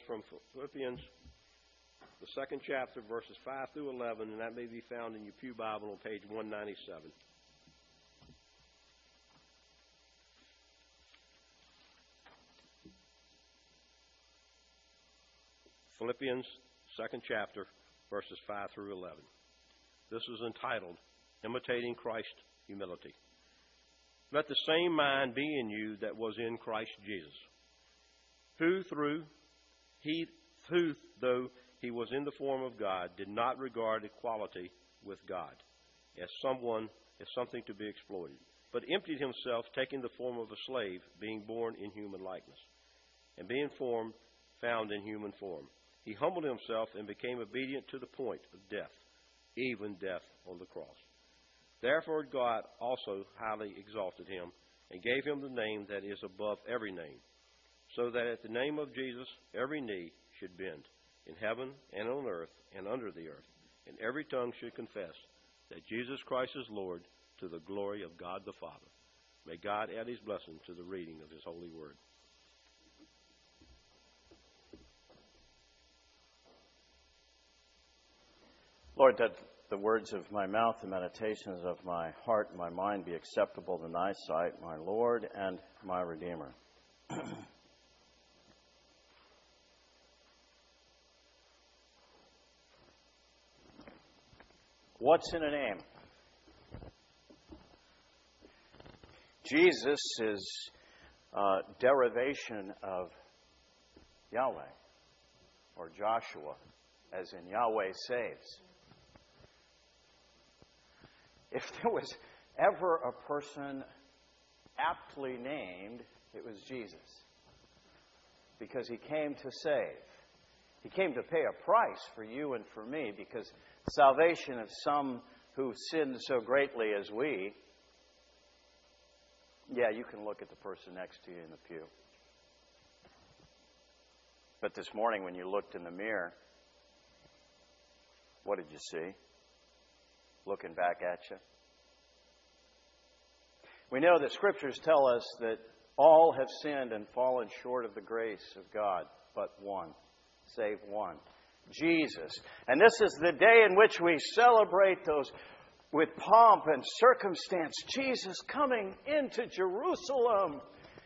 from Philippians, the second chapter, verses 5 through 11, and that may be found in your Pew Bible on page 197. Philippians, second chapter, verses 5 through 11. This is entitled, Imitating Christ's Humility. Let the same mind be in you that was in Christ Jesus, who though he was in the form of God, did not regard equality with God as something to be exploited, but emptied himself, taking the form of a slave, being born in human likeness, and being found in human form. He humbled himself and became obedient to the point of death, even death on the cross. Therefore God also highly exalted him and gave him the name that is above every name, so that at the name of Jesus every knee should bend, in heaven and on earth and under the earth, and every tongue should confess that Jesus Christ is Lord, to the glory of God the Father. May God add his blessing to the reading of his holy word. Lord, that the words of my mouth, the meditations of my heart and my mind be acceptable in thy sight, my Lord and my Redeemer. What's in a name? Jesus is a derivation of Yahweh, or Joshua, as in Yahweh saves. If there was ever a person aptly named, it was Jesus. Because he came to save. He came to pay a price for you and for me, because salvation of some who sinned so greatly as we. Yeah, you can look at the person next to you in the pew. But this morning when you looked in the mirror, what did you see? Looking back at you. We know that Scriptures tell us that all have sinned and fallen short of the grace of God, but one, save one, Jesus. And this is the day in which we celebrate those with pomp and circumstance, Jesus coming into Jerusalem.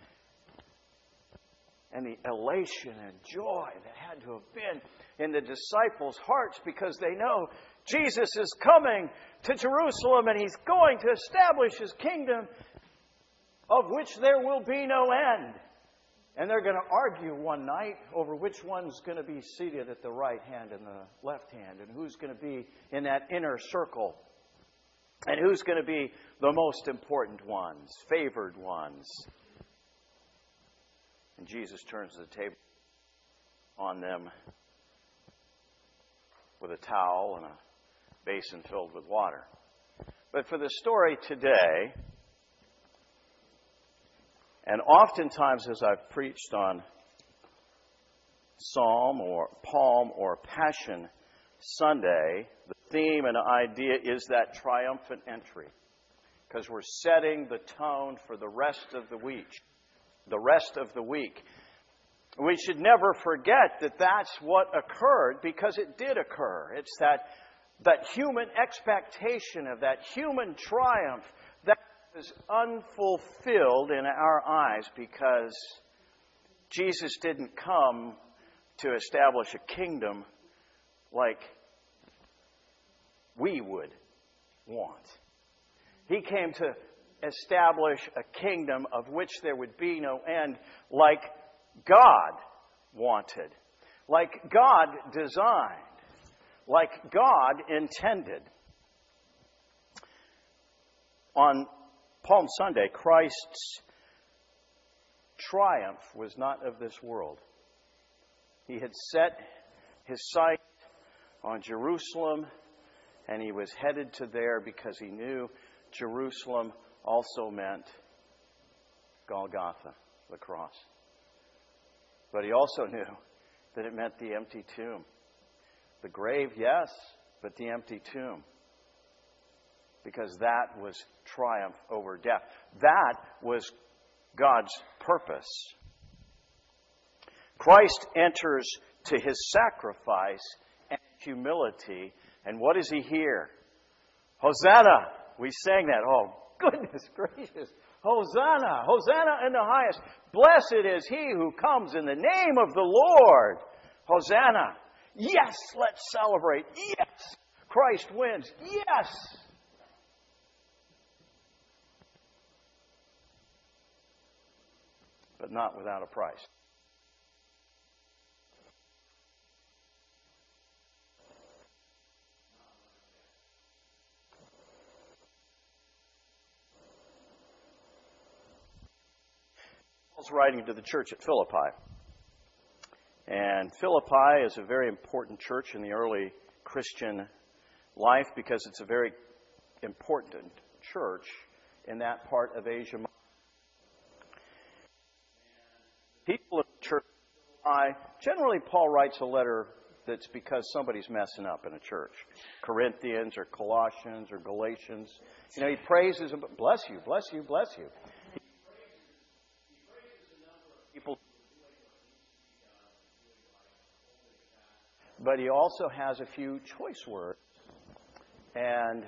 And the elation and joy that had to have been in the disciples' hearts, because they know Jesus is coming to Jerusalem and he's going to establish his kingdom, of which there will be no end. And they're going to argue one night over which one's going to be seated at the right hand and the left hand, and who's going to be in that inner circle, and who's going to be the most important ones, favored ones. And Jesus turns the table on them with a towel and a basin filled with water. But for the story today, and oftentimes as I've preached on Psalm or Palm or Passion Sunday, the theme and idea is that triumphant entry, because we're setting the tone for the rest of the week. We should never forget that that's what occurred, because it did occur. It's that human expectation of that human triumph that is unfulfilled in our eyes, because Jesus didn't come to establish a kingdom like we would want. He came to establish a kingdom of which there would be no end, like God wanted, like God designed, like God intended. On Palm Sunday, Christ's triumph was not of this world. He had set his sight on Jerusalem, and he was headed to there because he knew Jerusalem also meant Golgotha, the cross. But he also knew that it meant the empty tomb. The grave, yes, but the empty tomb. Because that was triumph over death. That was God's purpose. Christ enters to his sacrifice and humility. And what does he hear? Hosanna! We sang that. Oh, goodness gracious. Hosanna! Hosanna in the highest. Blessed is he who comes in the name of the Lord. Hosanna! Yes, let's celebrate. Yes! Christ wins. Yes! But not without a price. Paul's writing to the church at Philippi. And Philippi is a very important church in the early Christian life because it's a very important church in that part of Asia Minor. People in the church, generally Paul writes a letter that's because somebody's messing up in a church. Corinthians or Colossians or Galatians. You know, he praises them, bless you, bless you, bless you. He praises a number of people. But he also has a few choice words and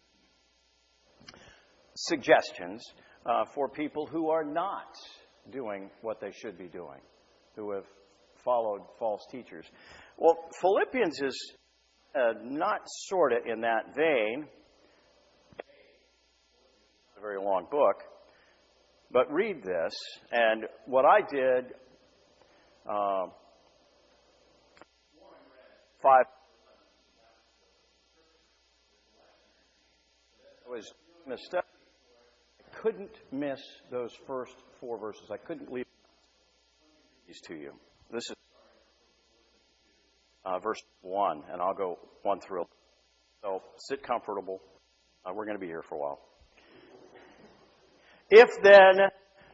suggestions for people who are not doing what they should be doing, who have followed false teachers. Well, Philippians is not sort of in that vein. It's a very long book. But read this, and what I did, 5 was doing the study. I couldn't miss those first 4 verses. I couldn't leave these to you. This is verse 1, and I'll go 1 through. So sit comfortable. We're going to be here for a while. If then,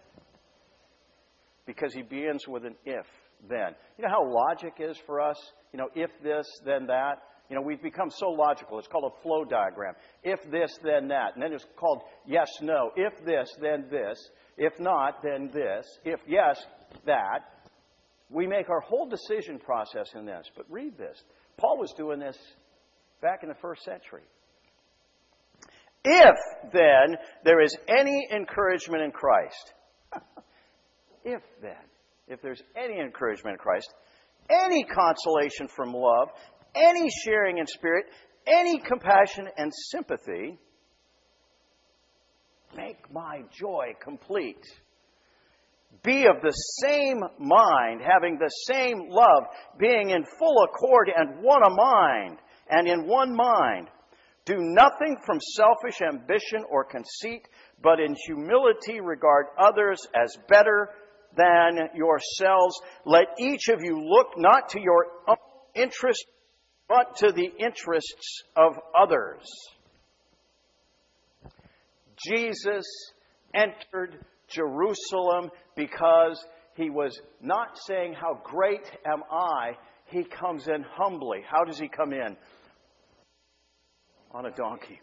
because he begins with an if then. You know how logic is for us? You know, if this, then that. You know, we've become so logical. It's called a flow diagram. If this, then that. And then it's called yes, no. If this, then this. If not, then this. If yes, that. We make our whole decision process in this. But read this. Paul was doing this back in the first century. If, then, there is any encouragement in Christ. If, then, if there's any encouragement in Christ, any consolation from love, any sharing in spirit, any compassion and sympathy, make my joy complete. Be of the same mind, having the same love, being in full accord and one a mind, and in one mind. Do nothing from selfish ambition or conceit, but in humility regard others as better than yourselves. Let each of you look not to your own interest, but to the interests of others. Jesus entered Jerusalem because he was not saying, how great am I? He comes in humbly. How does he come in? On a donkey.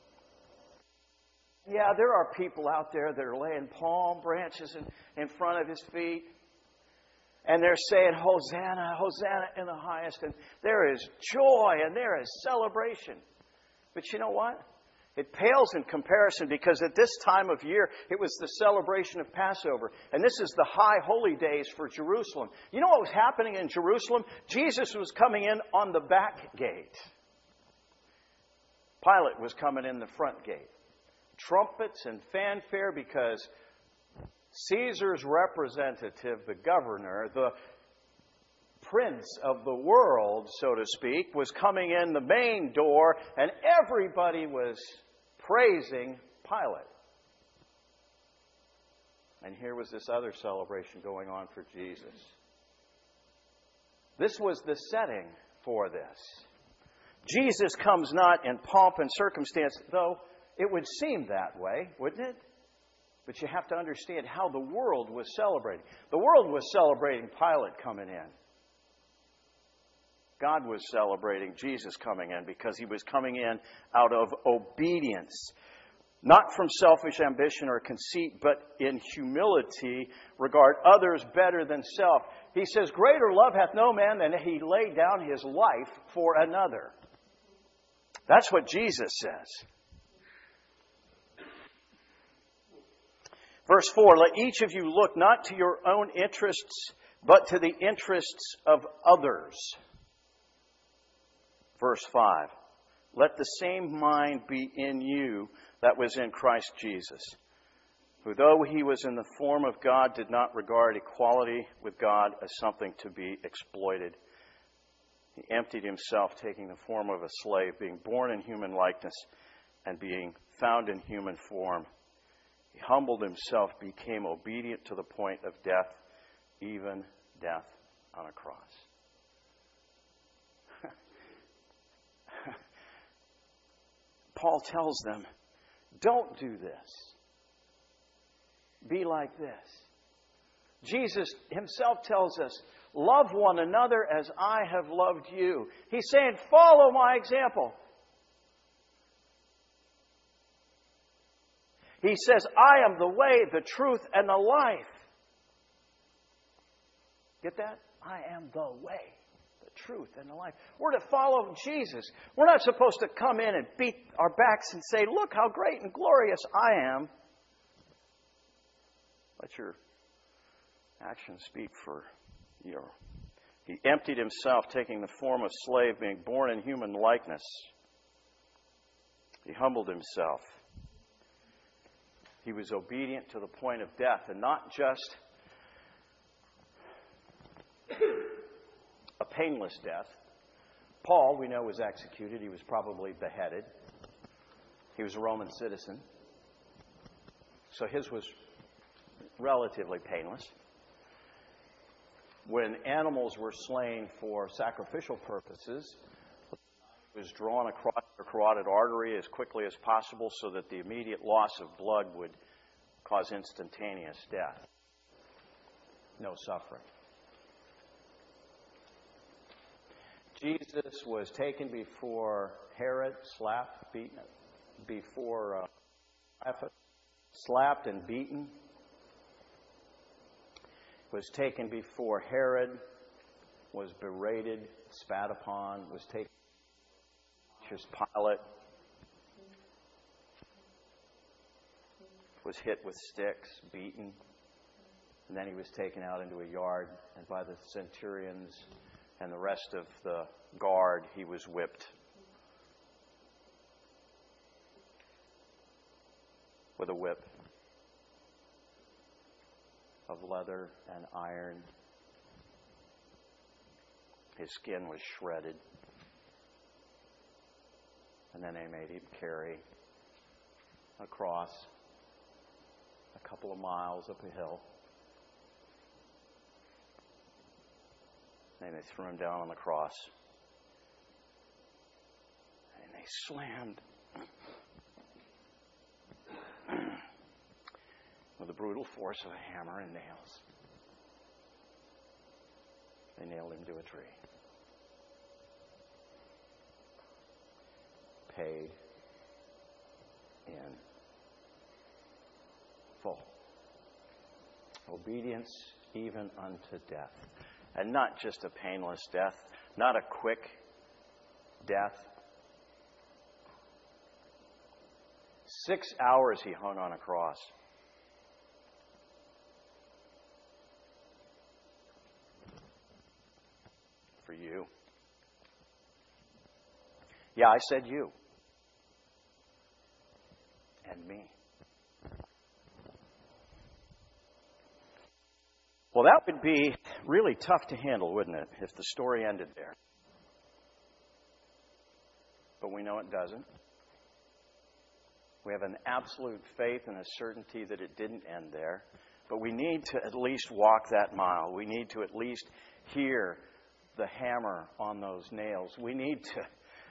Yeah, there are people out there that are laying palm branches in front of his feet. And they're saying, Hosanna, Hosanna in the highest. And there is joy and there is celebration. But you know what? It pales in comparison because at this time of year, it was the celebration of Passover. And this is the high holy days for Jerusalem. You know what was happening in Jerusalem? Jesus was coming in on the back gate. Pilate was coming in the front gate. Trumpets and fanfare because Caesar's representative, the governor, the prince of the world, so to speak, was coming in the main door, and everybody was praising Pilate. And here was this other celebration going on for Jesus. This was the setting for this. Jesus comes not in pomp and circumstance, though it would seem that way, wouldn't it? But you have to understand how the world was celebrating. The world was celebrating Pilate coming in. God was celebrating Jesus coming in because he was coming in out of obedience. not from selfish ambition or conceit, but in humility, regard others better than self. He says, greater love hath no man than he laid down his life for another. That's what Jesus says. Verse 4, let each of you look not to your own interests, but to the interests of others. Verse 5, let the same mind be in you that was in Christ Jesus, who though he was in the form of God, did not regard equality with God as something to be exploited. He emptied himself, taking the form of a slave, being born in human likeness, and being found in human form. He humbled himself, became obedient to the point of death, even death on a cross. Paul tells them, don't do this. Be like this. Jesus himself tells us, love one another as I have loved you. He's saying, follow my example. He says, I am the way, the truth, and the life. Get that? I am the way, the truth, and the life. We're to follow Jesus. We're not supposed to come in and beat our backs and say, look how great and glorious I am. Let your actions speak for you. He emptied himself, taking the form of slave, being born in human likeness. He humbled himself. He was obedient to the point of death, and not just a painless death. Paul, we know, was executed. He was probably beheaded. He was a Roman citizen. So his was relatively painless. When animals were slain for sacrificial purposes, it was drawn across the carotid artery as quickly as possible so that the immediate loss of blood would cause instantaneous death. No suffering. Jesus was taken before Herod, slapped, beaten, before slapped and beaten. Was taken before Herod, was berated, spat upon, was taken before Pilate, was hit with sticks, beaten, and then he was taken out into a yard, and by the centurions and the rest of the guard, he was whipped with a whip of leather and iron. His skin was shredded. And then they made him carry a cross a couple of miles up a hill. And they threw him down on the cross. And they slammed with the brutal force of a hammer and nails. They nailed him to a tree. Paid in full. Obedience even unto death. And not just a painless death, not a quick death. 6 hours he hung on a cross. For you. Yeah, I said you. And me. Well, that would be really tough to handle, wouldn't it, if the story ended there? But we know it doesn't. We have an absolute faith and a certainty that it didn't end there. But we need to at least walk that mile. We need to at least hear the hammer on those nails. We need to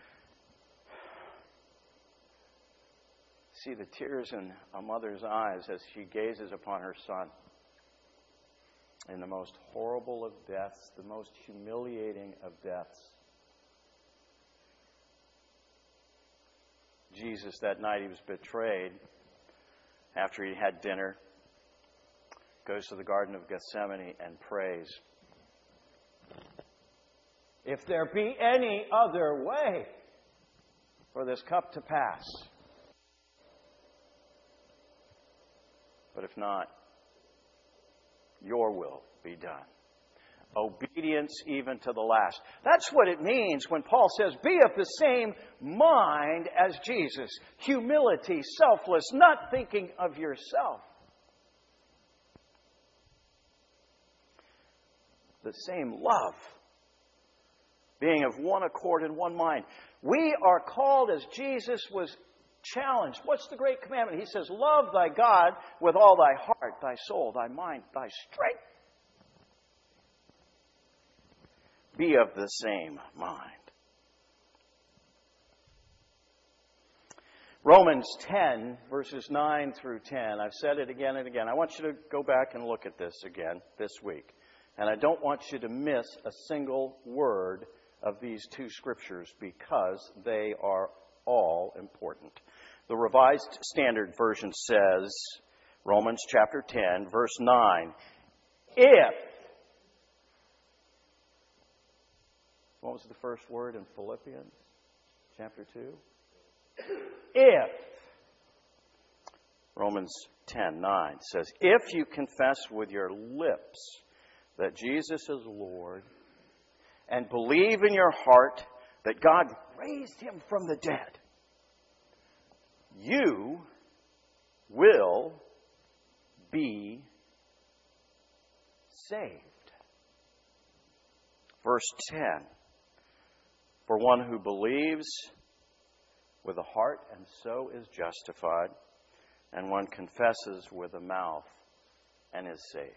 see the tears in a mother's eyes as she gazes upon her son in the most horrible of deaths, the most humiliating of deaths. Jesus, that night he was betrayed, after he had dinner, goes to the Garden of Gethsemane and prays, "If there be any other way for this cup to pass. But if not, your will be done." Obedience even to the last. That's what it means when Paul says, be of the same mind as Jesus. Humility, selfless, not thinking of yourself. The same love. Being of one accord and one mind. We are called as Jesus was challenged. What's the great commandment? He says, love thy God with all thy heart, thy soul, thy mind, thy strength. Be of the same mind. Romans 10, verses 9 through 10. I've said it again and again. I want you to go back and look at this again this week. And I don't want you to miss a single word of these two scriptures because they are all important. The Revised Standard Version says, Romans chapter 10, verse 9, if, what was the first word in Philippians chapter 2? If, Romans 10:9 says, if you confess with your lips that Jesus is Lord and believe in your heart that God raised him from the dead, you will be saved. Verse 10, for one who believes with the heart and so is justified, and one confesses with the mouth and is saved.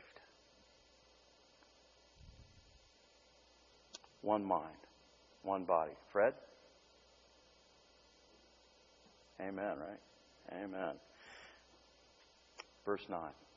One mind, one body. Fred? Amen, right? Amen. Verse 9.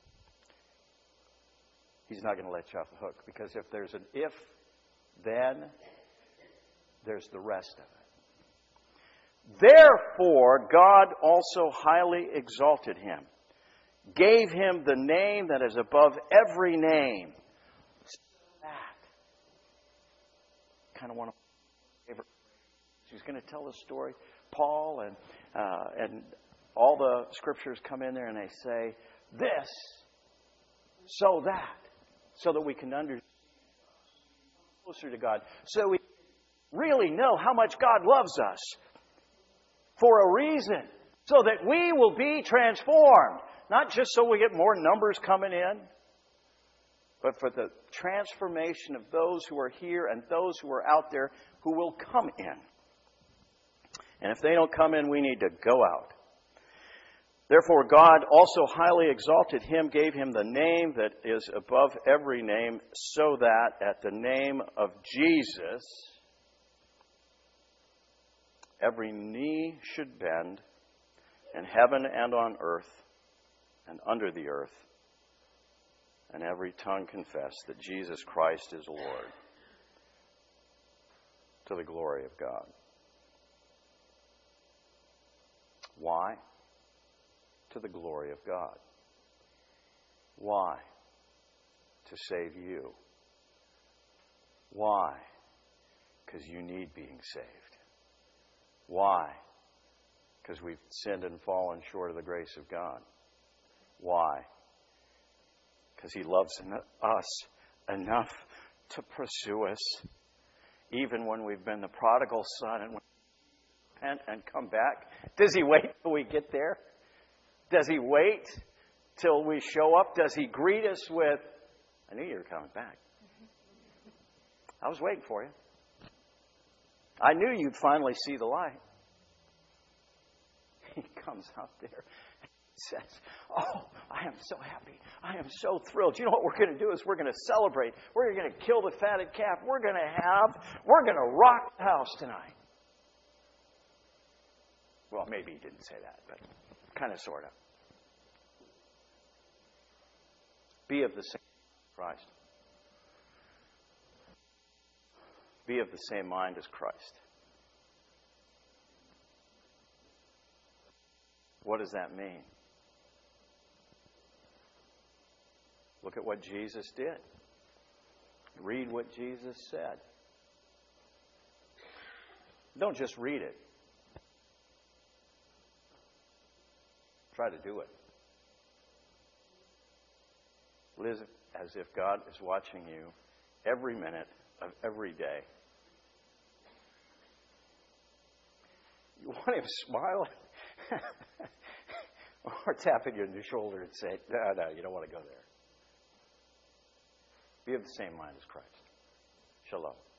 He's not going to let you off the hook, because if there's an if, then there's the rest of it. Therefore, God also highly exalted him, gave him the name that is above every name. That kind of one of my favorite. He's going to tell a story. Paul and all the scriptures come in there and they say this, so that we can understand closer to God, so we really know how much God loves us for a reason, so that we will be transformed, not just so we get more numbers coming in, but for the transformation of those who are here and those who are out there who will come in. And if they don't come in, we need to go out. Therefore, God also highly exalted him, gave him the name that is above every name, so that at the name of Jesus, every knee should bend in heaven and on earth and under the earth, and every tongue confess that Jesus Christ is Lord, to the glory of God. Why? To the glory of God. Why? To save you. Why? Because you need being saved. Why? Because we've sinned and fallen short of the grace of God. Why? Because he loves us enough to pursue us, even when we've been the prodigal son and we repent and come back. Does he wait till we get there? Does he wait till we show up? Does he greet us with, I knew you were coming back. I was waiting for you. I knew you'd finally see the light. He comes out there and says, oh, I am so happy. I am so thrilled. You know what we're going to do is we're going to celebrate. We're going to kill the fatted calf. We're going to rock the house tonight. Well, maybe he didn't say that, but kind of, sort of. Be of the same Christ. Be of the same mind as Christ. What does that mean? Look at what Jesus did. Read what Jesus said. Don't just read it. Try to do it. Live as if God is watching you every minute of every day. You want him to smile? Or tapping you on the shoulder and say, no, you don't want to go there. Be of the same mind as Christ. Shalom.